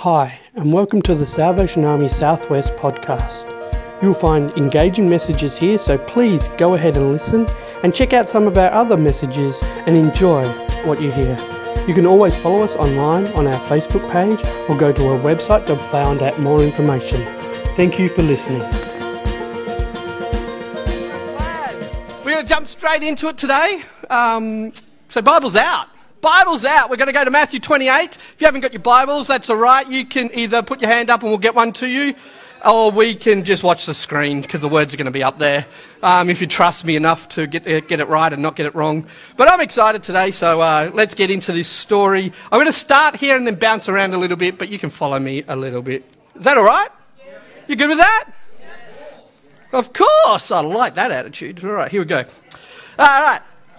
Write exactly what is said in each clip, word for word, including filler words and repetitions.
Hi, and welcome to the Salvation Army Southwest podcast. You'll find engaging messages here, so please go ahead and listen and check out some of our other messages and enjoy what you hear. You can always follow us online on our Facebook page or go to our website to find out more information. Thank you for listening. We're going to jump straight into it today. Um, so Bible's out. Bible's out. We're going to go to Matthew twenty-eight. If you haven't got your Bibles, that's all right. You can either put your hand up and we'll get one to you, or we can just watch the screen because the words are going to be up there. Um, if you trust me enough to get uh, get it right and not get it wrong. But I'm excited today, so uh, let's get into this story. I'm going to start here and then bounce around a little bit, but you can follow me a little bit. Is that all right? Yeah. You good with that? Yeah. Of course. I like that attitude. All right, here we go. All right.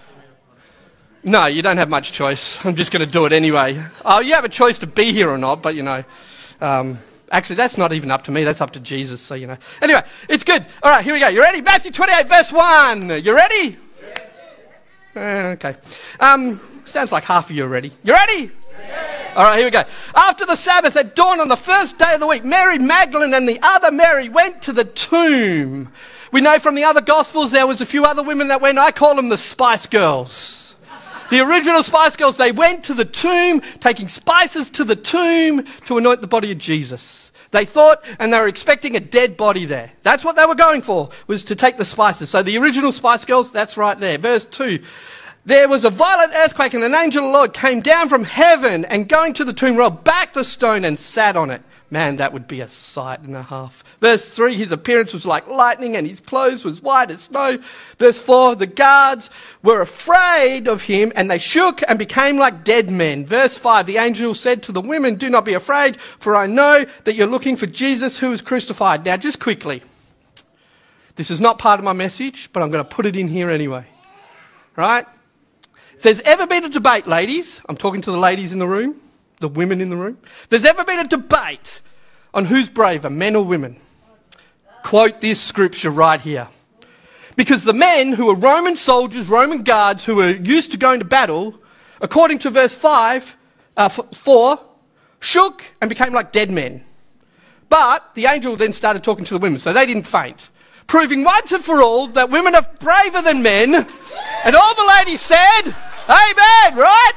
No, you don't have much choice. I'm just going to do it anyway. Oh, you have a choice to be here or not, but, you know, um, actually, that's not even up to me. That's up to Jesus, so, you know. Anyway, it's good. All right, here we go. You ready? Matthew twenty-eight, verse one. You ready? Uh, okay. Um, sounds like half of you are ready. You ready? Yes. All right, here we go. After the Sabbath at dawn on the first day of the week, Mary Magdalene and the other Mary went to the tomb. We know from the other Gospels there was a few other women that went. I call them the Spice Girls. The original Spice Girls, they went to the tomb, taking spices to the tomb to anoint the body of Jesus. They thought, and they were expecting a dead body there. That's what they were going for, was to take the spices. So the original Spice Girls, that's right there. Verse two. There was a violent earthquake and an angel of the Lord came down from heaven and going to the tomb rolled back the stone and sat on it. Man, that would be a sight and a half. Verse three, his appearance was like lightning and his clothes was white as snow. Verse four, the guards were afraid of him and they shook and became like dead men. Verse five, the angel said to the women, do not be afraid, for I know that you're looking for Jesus who was crucified. Now, just quickly, this is not part of my message, but I'm going to put it in here anyway. Right? If there's ever been a debate, ladies, I'm talking to the ladies in the room, the women in the room. If there's ever been a debate on who's braver, men or women, quote this scripture right here. Because the men who were Roman soldiers, Roman guards, who were used to going to battle, according to verse five, uh, four, shook and became like dead men. But the angel then started talking to the women, so they didn't faint. Proving once and for all that women are braver than men. And all the ladies said, amen, right?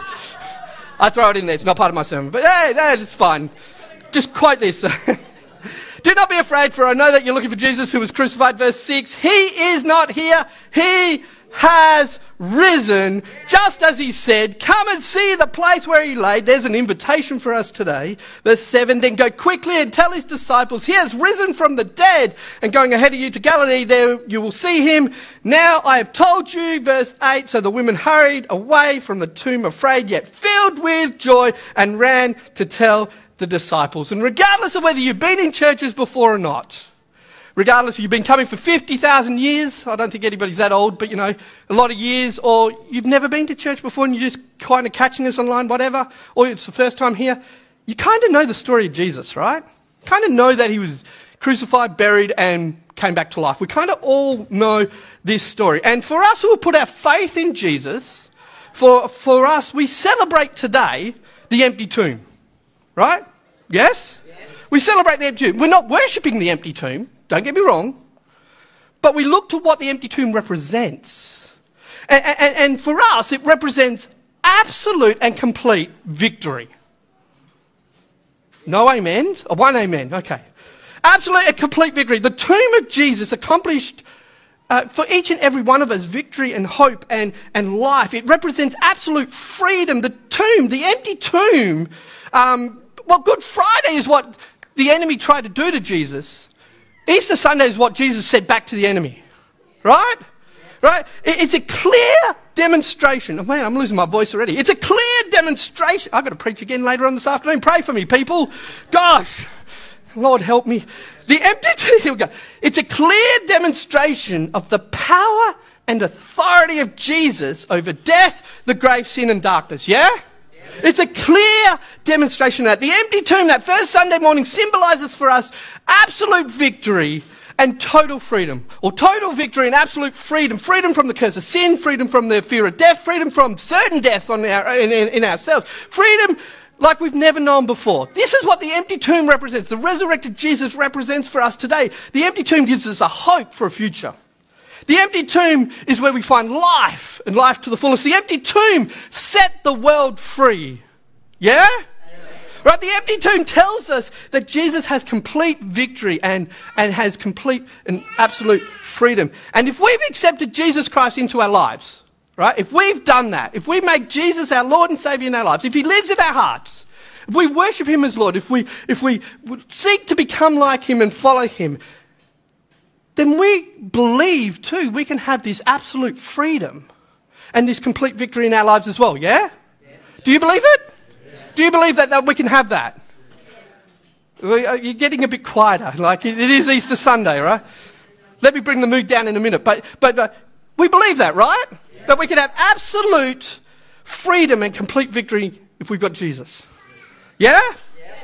I throw it in there. It's not part of my sermon. But hey, it's fine. Just quote this. Do not be afraid, for I know that you're looking for Jesus who was crucified. Verse six. He is not here. He has risen, just as he said. Come and see the place where he lay. There's an invitation for us today. Verse seven. Then go quickly and tell his disciples, he has risen from the dead, and going ahead of you to Galilee, there you will see him. Now I have told you. Verse eight. So the women hurried away from the tomb, afraid yet filled with joy, and ran to tell the disciples. And regardless of whether you've been in churches before or not, regardless if you've been coming for fifty thousand years, I don't think anybody's that old, but you know, a lot of years, or you've never been to church before and you're just kind of catching us online, whatever, or it's the first time here, you kind of know the story of Jesus, right? Kind of know that he was crucified, buried, and came back to life. We kind of all know this story. And for us who have put our faith in Jesus, for, for us, we celebrate today the empty tomb, right? Yes? Yes? We celebrate the empty tomb. We're not worshipping the empty tomb. Don't get me wrong, but we look to what the empty tomb represents. And, and, and for us, it represents absolute and complete victory. No amens? Oh, one amen, okay. Absolute and complete victory. The tomb of Jesus accomplished uh, for each and every one of us victory and hope and, and life. It represents absolute freedom. The tomb, the empty tomb, um, well, Good Friday is what the enemy tried to do to Jesus. Easter Sunday is what Jesus said back to the enemy, right? Right? It's a clear demonstration. Oh man, I'm losing my voice already. It's a clear demonstration. I've got to preach again later on this afternoon. Pray for me, people. Gosh, Lord help me. The empty tomb, here we go. It's a clear demonstration of the power and authority of Jesus over death, the grave, sin and darkness, yeah? It's a clear demonstration of that. The empty tomb that first Sunday morning symbolizes for us absolute victory and total freedom. Or total victory and absolute freedom. Freedom from the curse of sin, freedom from the fear of death, freedom from certain death on our, in, in, in ourselves. Freedom like we've never known before. This is what the empty tomb represents. The resurrected Jesus represents for us today. The empty tomb gives us a hope for a future. The empty tomb is where we find life and life to the fullest. The empty tomb set the world free. Yeah? Right, the empty tomb tells us that Jesus has complete victory and, and has complete and absolute freedom. And if we've accepted Jesus Christ into our lives, right, if we've done that, if we make Jesus our Lord and Saviour in our lives, if he lives in our hearts, if we worship him as Lord, if we, if we seek to become like him and follow him, then we believe too we can have this absolute freedom and this complete victory in our lives as well, yeah? Yes. Do you believe it? Yes. Do you believe that, that we can have that? Yes. You're getting a bit quieter, like it is Easter Sunday, right? Let me bring the mood down in a minute, but, but, but we believe that, right? Yes. That we can have absolute freedom and complete victory if we've got Jesus. Yeah? Yes.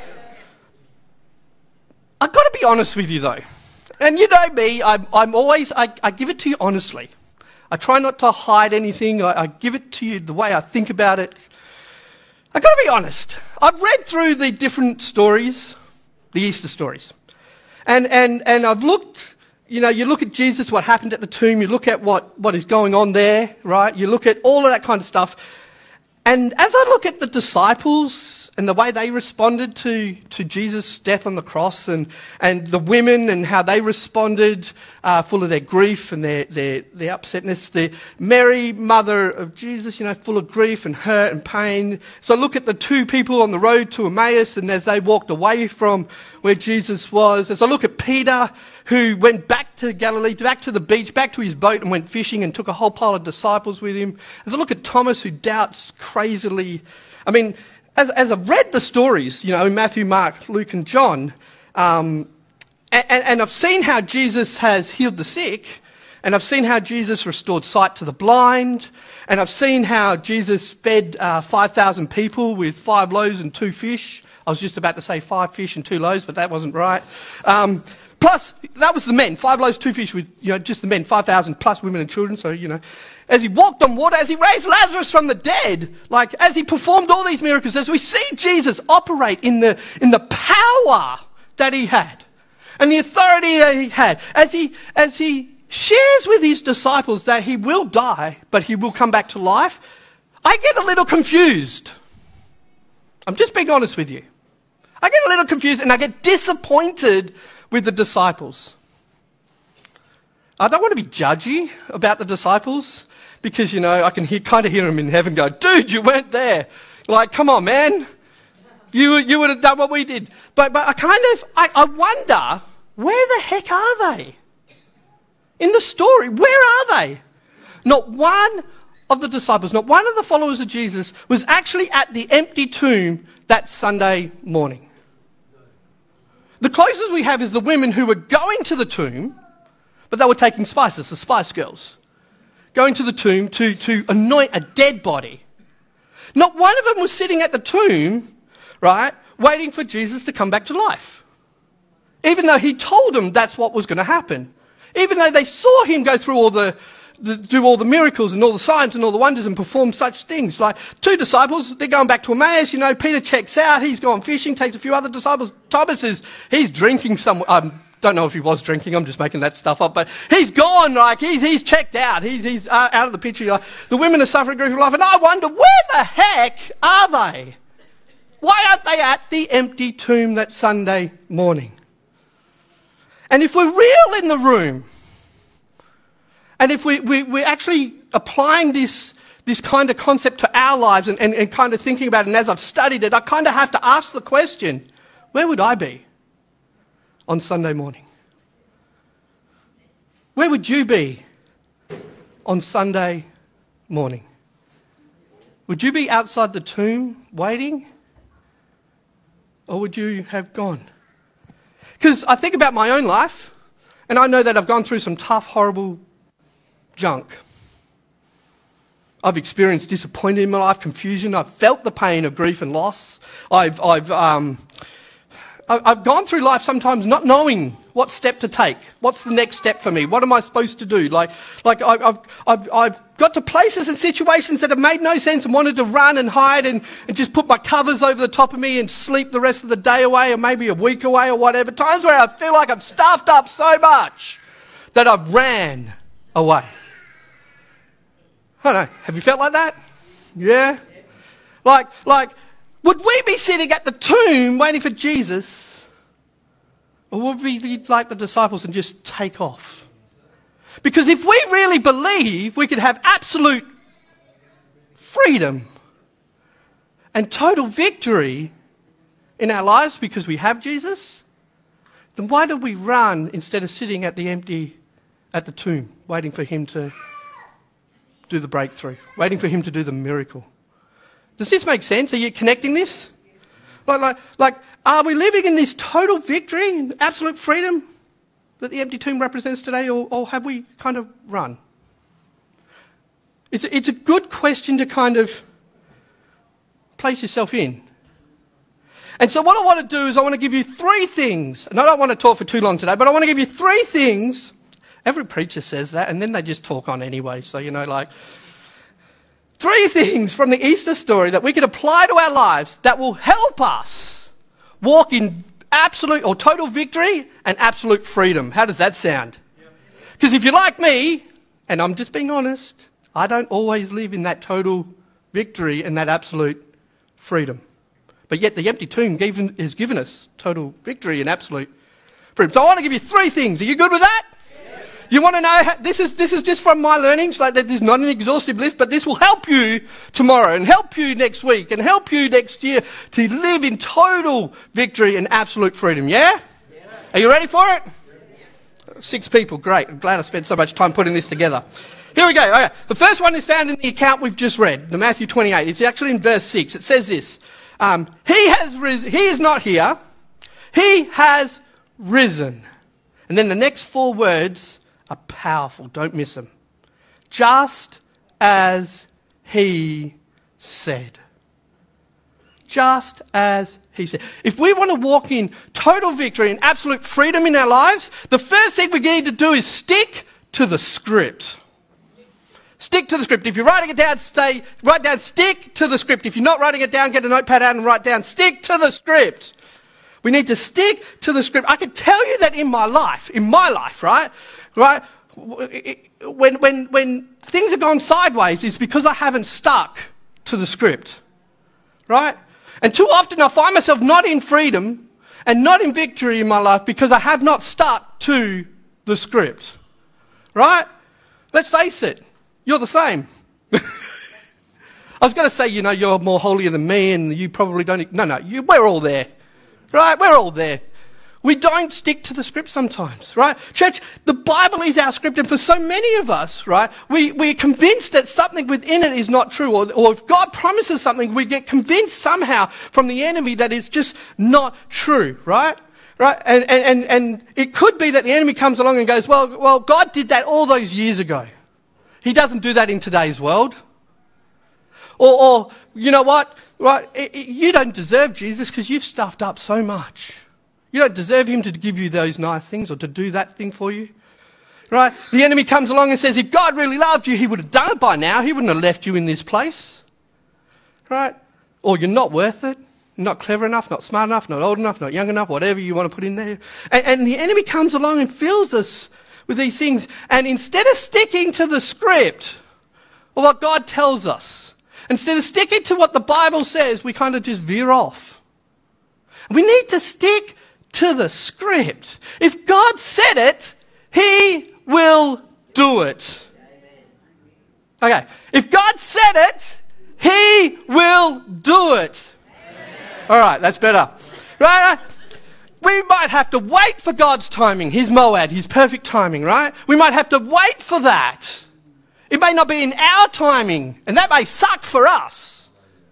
I've got to be honest with you though. And you know me, I'm, I'm always, I, I give it to you honestly. I try not to hide anything. I, I give it to you the way I think about it. I've got to be honest. I've read through the different stories, the Easter stories. And, and, and I've looked, you know, you look at Jesus, what happened at the tomb. You look at what, what is going on there, right? You look at all of that kind of stuff. And as I look at the disciples and the way they responded to, to Jesus' death on the cross, and, and the women and how they responded, uh, full of their grief and their, their, their upsetness. The Mary, mother of Jesus, you know, full of grief and hurt and pain. So look at the two people on the road to Emmaus, and as they walked away from where Jesus was. As I look at Peter, who went back to Galilee, back to the beach, back to his boat and went fishing and took a whole pile of disciples with him. As I look at Thomas, who doubts crazily. I mean, As, as I've read the stories, you know, in Matthew, Mark, Luke and John, um, and, and I've seen how Jesus has healed the sick, and I've seen how Jesus restored sight to the blind, and I've seen how Jesus fed uh, five thousand people with five loaves and two fish. I was just about to say five fish and two loaves, but that wasn't right. Um, plus, that was the men, five loaves, two fish with, you know, just the men, five thousand plus women and children, so, you know. As he walked on water, as he raised Lazarus from the dead, like as he performed all these miracles, as we see Jesus operate in the, in the power that he had and the authority that he had, as he, as he shares with his disciples that he will die, but he will come back to life, I get a little confused. I'm just being honest with you. I get a little confused and I get disappointed with the disciples. I don't want to be judgy about the disciples, because, you know, I can hear, kind of hear them in heaven go, dude, you weren't there. Like, come on, man. You, you would have done what we did. But, but I kind of, I, I wonder, where the heck are they? In the story, where are they? Not one of the disciples, not one of the followers of Jesus was actually at the empty tomb that Sunday morning. The closest we have is the women who were going to the tomb, but they were taking spices, the spice girls. Going to the tomb to, to anoint a dead body. Not one of them was sitting at the tomb, right, waiting for Jesus to come back to life. Even though he told them that's what was going to happen. Even though they saw him go through all the, the, do all the miracles and all the signs and all the wonders and perform such things. Like two disciples, they're going back to Emmaus, you know, Peter checks out, he's gone fishing, takes a few other disciples. Thomas is, he's drinking somewhere. Um, Don't know if he was drinking, I'm just making that stuff up, but he's gone, like, he's, he's checked out, he's, he's uh, out of the picture. Like, the women are suffering grief of life, and I wonder, where the heck are they? Why aren't they at the empty tomb that Sunday morning? And if we're real in the room, and if we, we, we're actually applying this, this kind of concept to our lives and, and, and kind of thinking about it, and as I've studied it, I kind of have to ask the question, where would I be on Sunday morning? Where would you be on Sunday morning? Would you be outside the tomb waiting? Or would you have gone? Because I think about my own life, and I know that I've gone through some tough, horrible junk. I've experienced disappointment in my life, confusion. I've felt the pain of grief and loss. I've, I've, um, I've gone through life sometimes not knowing what step to take. What's the next step for me? What am I supposed to do? Like, like I've, I've, I've got to places and situations that have made no sense and wanted to run and hide and, and just put my covers over the top of me and sleep the rest of the day away or maybe a week away or whatever. Times where I feel like I've stuffed up so much that I've ran away. I don't know. Have you felt like that? Yeah? Like, like, would we be sitting at the tomb waiting for Jesus? Or would we be like the disciples and just take off? Because if we really believe we could have absolute freedom and total victory in our lives because we have Jesus, then why do we run instead of sitting at the empty, at the tomb, waiting for him to do the breakthrough, waiting for him to do the miracle? Does this make sense? Are you connecting this? Like, like, like, are we living in this total victory and absolute freedom that the empty tomb represents today, or, or have we kind of run? It's a, it's a good question to kind of place yourself in. And so what I want to do is I want to give you three things, and I don't want to talk for too long today, but I want to give you three things. Every preacher says that, and then they just talk on anyway, so, you know, like... Three things from the Easter story that we can apply to our lives that will help us walk in absolute or total victory and absolute freedom. How does that sound? Because if you're like me, and I'm just being honest, I don't always live in that total victory and that absolute freedom. But yet the empty tomb gave, has given us total victory and absolute freedom. So I want to give you three things. Are you good with that? You want to know, how, this is this is just from my learnings, like this is not an exhaustive list, but this will help you tomorrow and help you next week and help you next year to live in total victory and absolute freedom, yeah? yeah. Are you ready for it? Yeah. Six people, great. I'm glad I spent so much time putting this together. Here we go. Okay. The first one is found in the account we've just read, the Matthew twenty-eight. It's actually in verse six. It says this, um, he has risen, he is not here, he has risen. And then the next four words are powerful. Don't miss them. Just as he said. Just as he said. If we want to walk in total victory and absolute freedom in our lives, the first thing we need to do is stick to the script. Stick to the script. If you're writing it down, say, write down, stick to the script. If you're not writing it down, get a notepad out and write down, stick to the script. We need to stick to the script. I can tell you that in my life, in my life, right? Right? When, when, when things have gone sideways, it's because I haven't stuck to the script. Right? And too often I find myself not in freedom and not in victory in my life because I have not stuck to the script. Right? Let's face it. You're the same. I was going to say, you know, you're more holier than me and you probably don't... No, no, you, we're all there. Right? We're all there. We don't stick to the script sometimes, right? Church, the Bible is our script, and for so many of us, right, we, we're convinced that something within it is not true, or, or if God promises something, we get convinced somehow from the enemy that it's just not true, right? Right? And, and, and, and it could be that the enemy comes along and goes, well, well, God did that all those years ago. He doesn't do that in today's world. Or, or you know what, right, it, it, you don't deserve Jesus because you've stuffed up so much. You don't deserve him to give you those nice things or to do that thing for you. Right? The enemy comes along and says, if God really loved you, he would have done it by now. He wouldn't have left you in this place. Right? Or you're not worth it. You're not clever enough, not smart enough, not old enough, not young enough, whatever you want to put in there. And, and the enemy comes along and fills us with these things. And instead of sticking to the script or what God tells us, instead of sticking to what the Bible says, we kind of just veer off. We need to stick to the script. If God said it, he will do it. Okay. If God said it, he will do it. All right, that's better. Right? We might have to wait for God's timing, his moad, his perfect timing, right? We might have to wait for that. It may not be in our timing, and that may suck for us.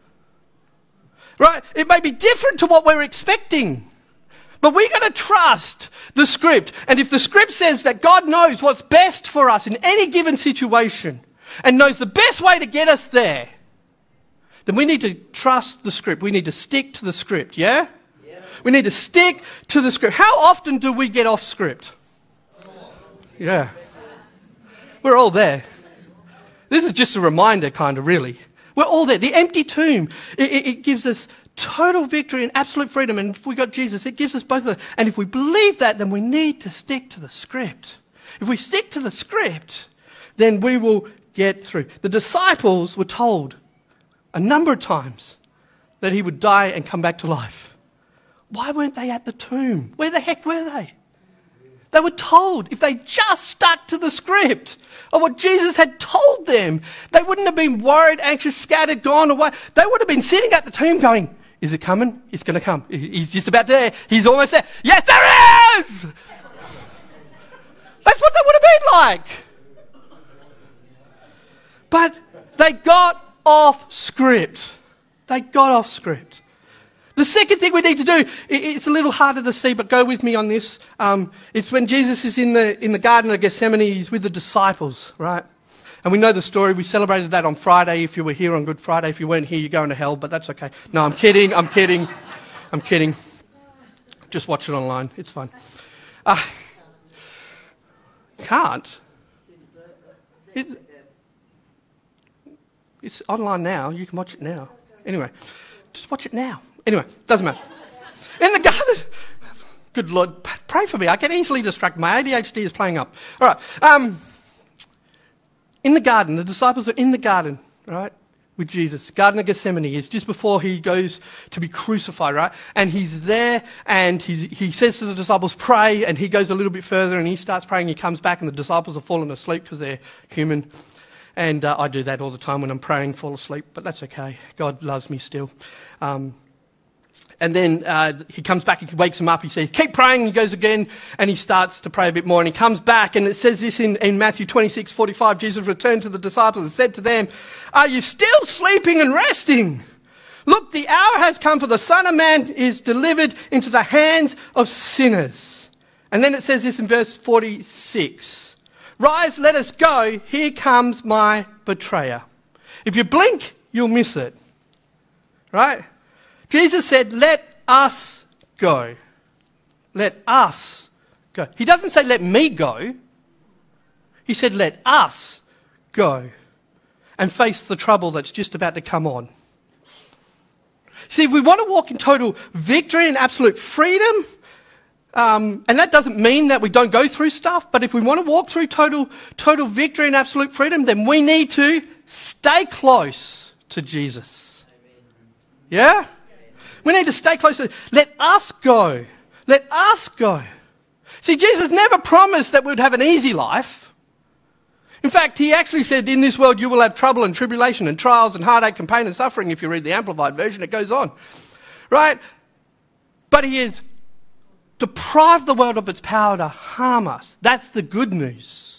Right? It may be different to what we're expecting. But we're going to trust the script. And if the script says that God knows what's best for us in any given situation and knows the best way to get us there, then we need to trust the script. We need to stick to the script, yeah? Yeah. We need to stick to the script. How often do we get off script? Yeah. We're all there. This is just a reminder, kind of, really. We're all there. The empty tomb, it, it, it gives us total victory and absolute freedom. And if we got Jesus, it gives us both of them. And if we believe that, then we need to stick to the script. If we stick to the script, then we will get through. The disciples were told a number of times that he would die and come back to life. Why weren't they at the tomb? Where the heck were they? They were told if they just stuck to the script of what Jesus had told them, they wouldn't have been worried, anxious, scattered, gone away. They would have been sitting at the tomb going, is it coming? It's going to come. He's just about there. He's almost there. Yes, there is! That's what they would have been like. But they got off script. They got off script. The second thing we need to do, it's a little harder to see, but go with me on this. Um, it's when Jesus is in the in the Garden of Gethsemane, he's with the disciples, right? And we know the story. We celebrated that on Friday. If you were here on Good Friday, if you weren't here, you're going to hell, but that's okay. No, I'm kidding. I'm kidding. I'm kidding. Just watch it online. It's fine. Uh, can't. It, it's online now. You can watch it now. Anyway, just watch it now. Anyway, doesn't matter. In the garden, good Lord, pray for me. I get easily distracted. My A D H D is playing up. All right. Um, in the garden, the disciples are in the garden, right, with Jesus. Garden of Gethsemane is just before he goes to be crucified, right? And he's there, and he he says to the disciples, pray, and he goes a little bit further, and he starts praying. He comes back, and the disciples have fallen asleep because they're human. And uh, I do that all the time when I'm praying, fall asleep, but that's okay. God loves me still. Um, and then uh, he comes back, he wakes him up, he says, keep praying, and he goes again, and he starts to pray a bit more, and he comes back, and it says this in, in Matthew twenty-six forty-five, Jesus returned to the disciples and said to them, are you still sleeping and resting? Look, the hour has come for the Son of Man is delivered into the hands of sinners. And then it says this in verse forty-six. Rise, let us go. Here comes my betrayer. If you blink, you'll miss it. Right? Jesus said, let us go. Let us go. He doesn't say, let me go. He said, let us go and face the trouble that's just about to come on. See, if we want to walk in total victory and absolute freedom, Um, and that doesn't mean that we don't go through stuff, but if we want to walk through total total victory and absolute freedom, then we need to stay close to Jesus. Yeah? We need to stay close to Let us go. Let us go. See, Jesus never promised that we'd have an easy life. In fact, he actually said, in this world you will have trouble and tribulation and trials and heartache and pain and suffering. If you read the Amplified version, it goes on. Right? But he is deprive the world of its power to harm us. That's the good news.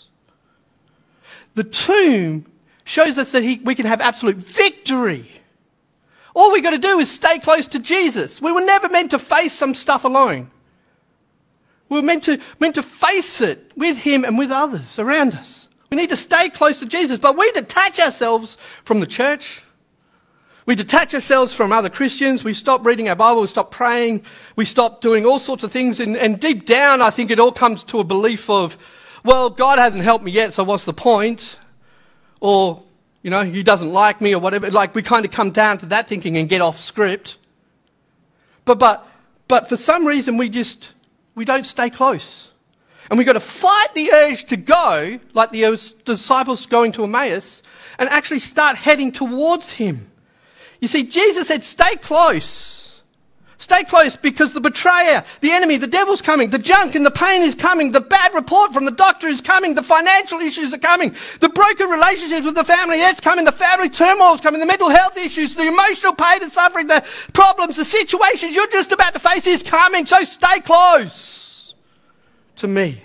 The tomb shows us that he, we can have absolute victory. All we've got to do is stay close to Jesus. We were never meant to face some stuff alone. We were meant to, meant to face it with him and with others around us. We need to stay close to Jesus, but we detach ourselves from the church. We detach ourselves from other Christians. We stop reading our Bible. We stop praying. We stop doing all sorts of things. And, and deep down, I think it all comes to a belief of, well, God hasn't helped me yet, so what's the point? Or, you know, he doesn't like me or whatever. Like, we kind of come down to that thinking and get off script. But, but, but for some reason, we just, we don't stay close. And we've got to fight the urge to go, like the disciples going to Emmaus, and actually start heading towards him. You see, Jesus said, stay close. Stay close because the betrayer, the enemy, the devil's coming, the junk and the pain is coming, the bad report from the doctor is coming, the financial issues are coming, the broken relationships with the family, it's coming, the family turmoil is coming, the mental health issues, the emotional pain and suffering, the problems, the situations you're just about to face is coming, so stay close to me.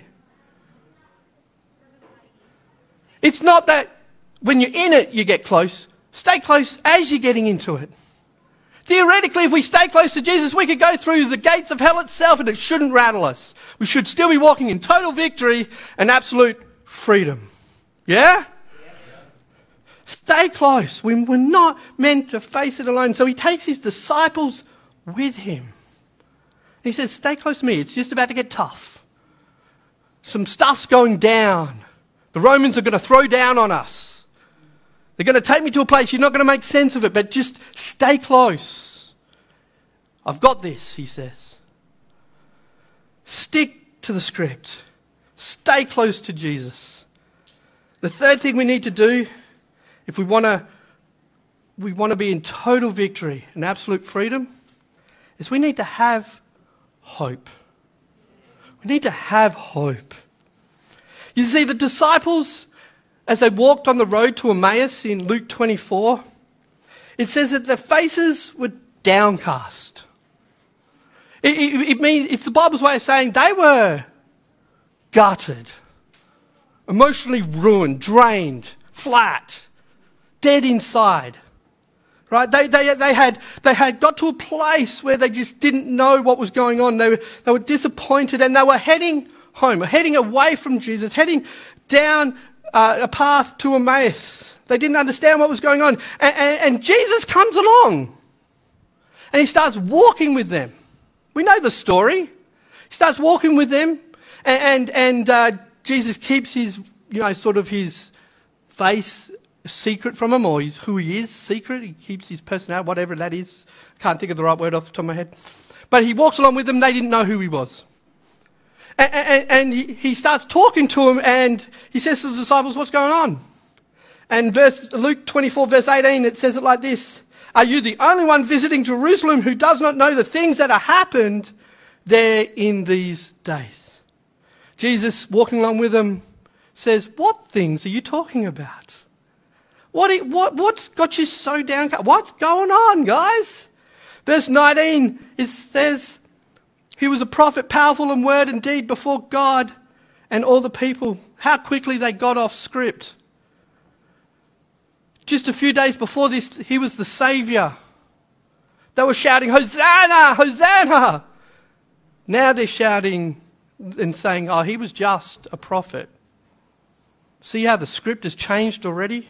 It's not that when you're in it, you get close. Stay close as you're getting into it. Theoretically, if we stay close to Jesus, we could go through the gates of hell itself and it shouldn't rattle us. We should still be walking in total victory and absolute freedom. Yeah? Stay close. We, we're not meant to face it alone. So he takes his disciples with him. He says, stay close to me. It's just about to get tough. Some stuff's going down. The Romans are going to throw down on us. They're going to take me to a place you're not going to make sense of it, but just stay close. I've got this, he says. Stick to the script. Stay close to Jesus. The third thing we need to do, if we want to we want to be in total victory and absolute freedom, is we need to have hope. We need to have hope. You see, the disciples, as they walked on the road to Emmaus in Luke twenty-four, it says that their faces were downcast. It, it, it means, it's the Bible's way of saying they were gutted, emotionally ruined, drained, flat, dead inside. Right? They, they, they, had, they had got to a place where they just didn't know what was going on. They were, they were disappointed, and they were heading home, heading away from Jesus, heading down uh, a path to Emmaus. They didn't understand what was going on. And, and, and Jesus comes along and he starts walking with them. We know the story. He starts walking with them, and, and, and uh, Jesus keeps his, you know, sort of his face secret from him, or his, who he is secret. He keeps his personality, whatever that is. Can't think of the right word off the top of my head. But he walks along with them. They didn't know who he was. And, and, and he, he starts talking to them, and he says to the disciples, what's going on? And verse Luke twenty-four, verse eighteen, it says it like this. Are you the only one visiting Jerusalem who does not know the things that have happened there in these days? Jesus, walking along with them, says, what things are you talking about? What, what, what's got you so downcast? What's going on, guys? Verse nineteen, it says, he was a prophet, powerful in word and deed before God and all the people. How quickly they got off script. Just a few days before this, he was the Saviour. They were shouting, Hosanna, Hosanna. Now they're shouting and saying, oh, he was just a prophet. See how the script has changed already?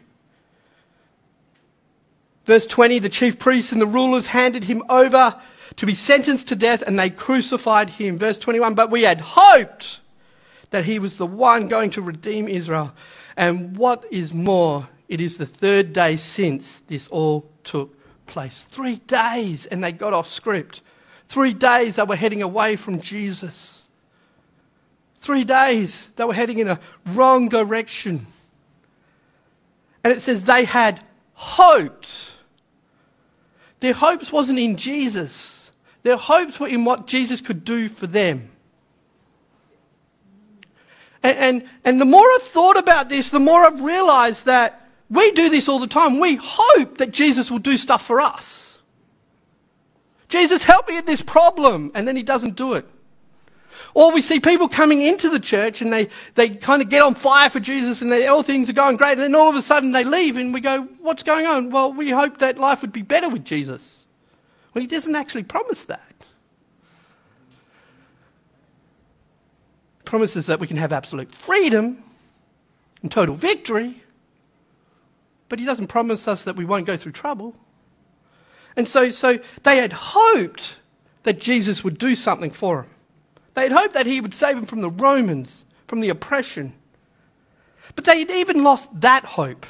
Verse twenty, the chief priests and the rulers handed him over to be sentenced to death, and they crucified him. Verse twenty-one, but we had hoped that he was the one going to redeem Israel. And what is more, it is the third day since this all took place. Three days, and they got off script. Three days they were heading away from Jesus. Three days they were heading in a wrong direction. And it says they had hoped. Their hopes wasn't in Jesus. Their hopes were in what Jesus could do for them. And, and, and the more I've thought about this, the more I've realised that we do this all the time. We hope that Jesus will do stuff for us. Jesus, help me with this problem. And then he doesn't do it. Or we see people coming into the church and they, they kind of get on fire for Jesus and they, all things are going great. And then all of a sudden they leave and we go, what's going on? Well, we hope that life would be better with Jesus. Well, he doesn't actually promise that. He promises that we can have absolute freedom and total victory. But he doesn't promise us that we won't go through trouble. And so, so they had hoped that Jesus would do something for them. They had hoped that he would save them from the Romans, from the oppression. But they had even lost that hope.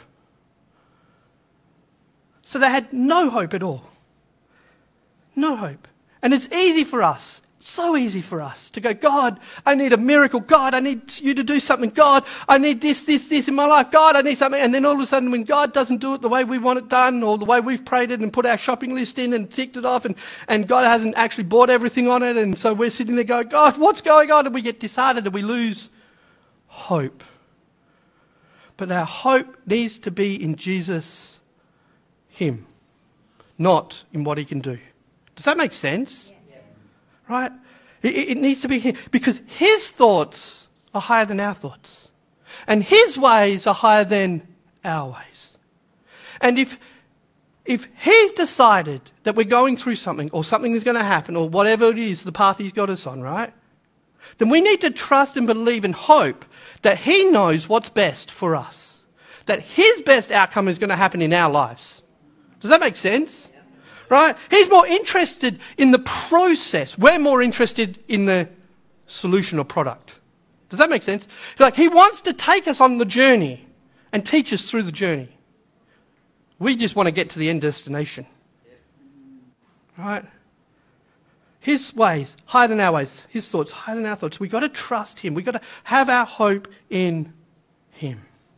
So they had no hope at all. No hope. And it's easy for us, so easy for us to go, God, I need a miracle. God, I need you to do something. God, I need this, this, this in my life. God, I need something. And then all of a sudden when God doesn't do it the way we want it done or the way we've prayed it and put our shopping list in and ticked it off and, and God hasn't actually bought everything on it. And so we're sitting there going, God, what's going on? And we get disheartened and we lose hope. But our hope needs to be in Jesus, him, not in what he can do. Does that make sense? Yeah. Right? It, it needs to be him. Because his thoughts are higher than our thoughts. And his ways are higher than our ways. And if, if he's decided that we're going through something or something is going to happen or whatever it is, the path he's got us on, right? Then we need to trust and believe and hope that he knows what's best for us. That his best outcome is going to happen in our lives. Does that make sense? right? He's more interested in the process. We're more interested in the solution or product. Does that make sense? Like, he wants to take us on the journey and teach us through the journey. We just want to get to the end destination. Right? His ways, higher than our ways. His thoughts, higher than our thoughts. We've got to trust him. We've got to have our hope in him.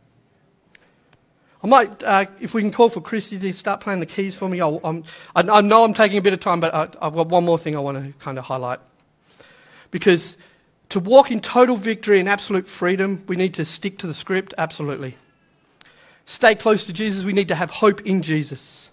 I might, uh, if we can call for Christy to start playing the keys for me. I'll, I'm, I, I know I'm taking a bit of time, but I, I've got one more thing I want to kind of highlight. Because to walk in total victory and absolute freedom, we need to stick to the script, absolutely. Stay close to Jesus, we need to have hope in Jesus.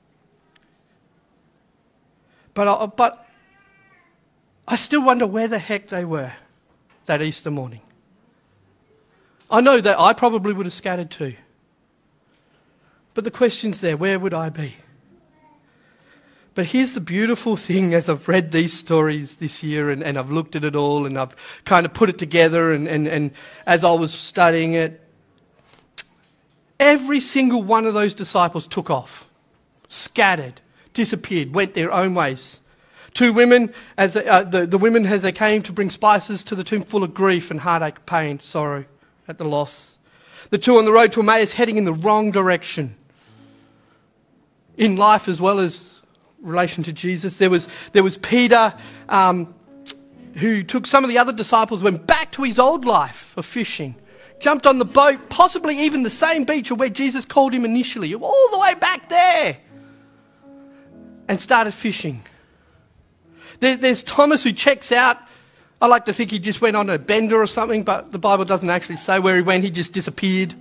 But I, but I still wonder where the heck they were that Easter morning. I know that I probably would have scattered too. But the question's there, where would I be? But here's the beautiful thing as I've read these stories this year and, and I've looked at it all and I've kind of put it together and, and, and as I was studying it, every single one of those disciples took off, scattered, disappeared, went their own ways. Two women, as they, uh, the, the women as they came to bring spices to the tomb, full of grief and heartache, pain, sorrow at the loss. The two on the road to Emmaus heading in the wrong direction. In life as well as relation to Jesus. There was, there was Peter, um, who took some of the other disciples, went back to his old life of fishing. Jumped on the boat, possibly even the same beach where Jesus called him initially, all the way back there, and started fishing. There, there's Thomas who checks out. I like to think he just went on a bender or something, but the Bible doesn't actually say where he went. He just disappeared.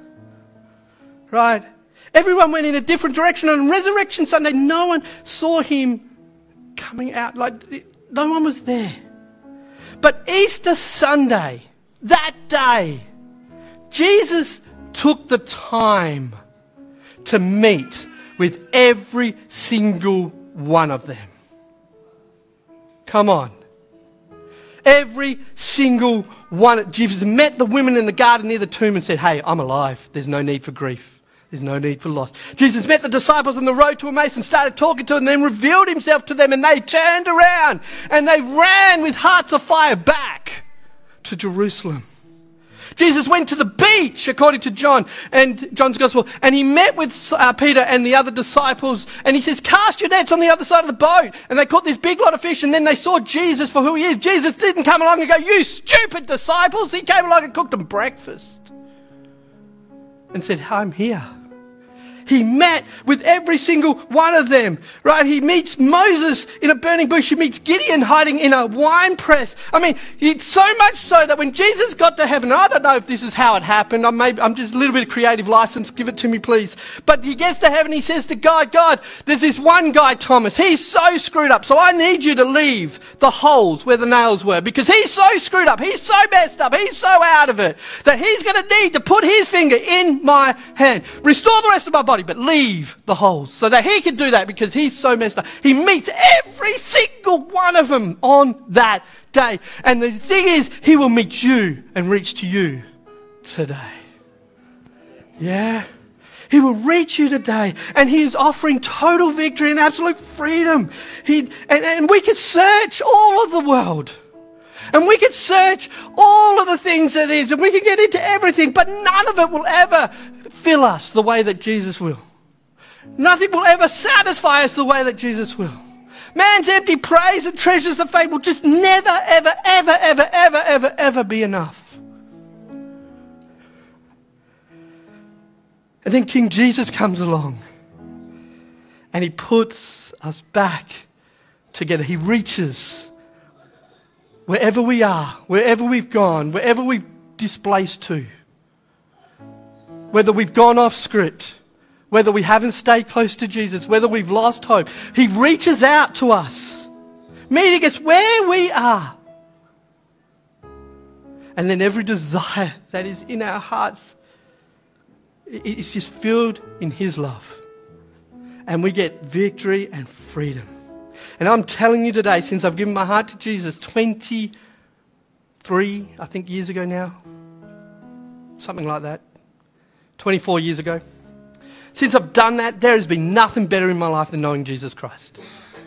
Right? Everyone went in a different direction. On Resurrection Sunday, no one saw him coming out. Like, no one was there. But Easter Sunday, that day, Jesus took the time to meet with every single one of them. Come on. Every single one. Jesus met the women in the garden near the tomb and said, hey, I'm alive. There's no need for grief. There's no need for loss. Jesus met the disciples on the road to Emmaus and started talking to them and then revealed himself to them and they turned around and they ran with hearts of fire back to Jerusalem. Jesus went to the beach, according to John and John's Gospel, and he met with uh, Peter and the other disciples, and he says, cast your nets on the other side of the boat. And they caught this big lot of fish, and then they saw Jesus for who he is. Jesus didn't come along and go, you stupid disciples. He came along and cooked them breakfast and said, I'm here. He met with every single one of them, right? He meets Moses in a burning bush. He meets Gideon hiding in a wine press. I mean, it's so much so that when Jesus got to heaven, I don't know if this is how it happened. I'm, maybe, I'm just a little bit of creative license. Give it to me, please. But he gets to heaven. He says to God, God, there's this one guy, Thomas. He's so screwed up. So I need you to leave the holes where the nails were because he's so screwed up. He's so messed up. He's so out of it that he's going to need to put his finger in my hand. Restore the rest of my body. But leave the holes so that he can do that because he's so messed up. He meets every single one of them on that day. And the thing is, he will meet you and reach to you today. Yeah. He will reach you today and he is offering total victory and absolute freedom. He, and, and we could search all of the world. And we could search all of the things that is and we can get into everything, but none of it will ever fill us the way that Jesus will. Nothing will ever satisfy us the way that Jesus will. Man's empty praise and treasures of faith will just never, ever, ever, ever, ever, ever, ever be enough. And then King Jesus comes along and he puts us back together. He reaches wherever we are, wherever we've gone, wherever we've displaced to. Whether we've gone off script, whether we haven't stayed close to Jesus, whether we've lost hope, he reaches out to us, meeting us where we are. And then every desire that is in our hearts is just filled in his love. And we get victory and freedom. And I'm telling you today, since I've given my heart to Jesus twenty-three, I think, years ago now, something like that, twenty-four years ago. since I've done that, there has been nothing better in my life than knowing Jesus Christ.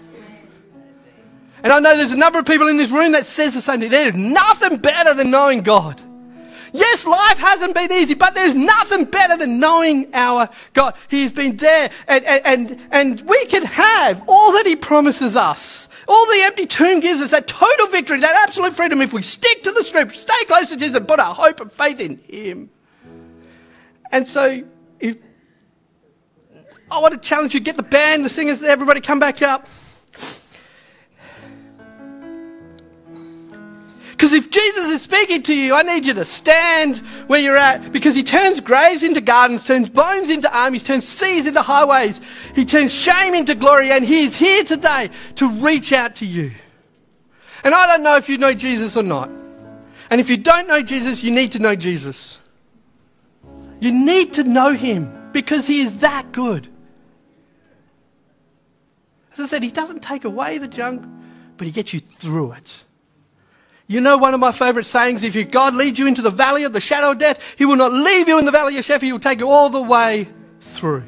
And I know there's a number of people in this room that says the same thing. There's nothing better than knowing God. Yes, life hasn't been easy, but there's nothing better than knowing our God. He's been there, and, and, and, and we can have all that he promises us. All the empty tomb gives us, that total victory, that absolute freedom, if we stick to the script, stay close to Jesus and put our hope and faith in him. And so, if I want to challenge you, get the band, the singers, everybody come back up. Because if Jesus is speaking to you, I need you to stand where you're at, because he turns graves into gardens, turns bones into armies, turns seas into highways. He turns shame into glory, and he is here today to reach out to you. And I don't know if you know Jesus or not. And if you don't know Jesus, you need to know Jesus. You need to know him because he is that good. As I said, he doesn't take away the junk, but he gets you through it. You know one of my favourite sayings, if your God leads you into the valley of the shadow of death, he will not leave you in the valley of death, he will take you all the way through.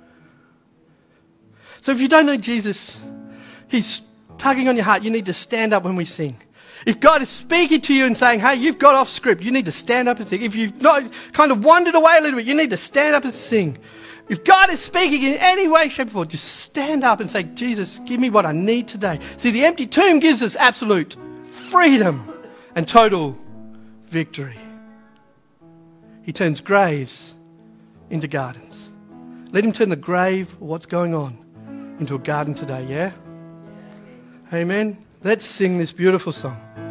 So if you don't know Jesus, he's tugging on your heart, you need to stand up when we sing. If God is speaking to you and saying, hey, you've got off script, you need to stand up and sing. If you've not kind of wandered away a little bit, you need to stand up and sing. If God is speaking in any way, shape, or form, just stand up and say, Jesus, give me what I need today. See, the empty tomb gives us absolute freedom and total victory. He turns graves into gardens. Let him turn the grave, what's going on, into a garden today, yeah? Amen. Let's sing this beautiful song.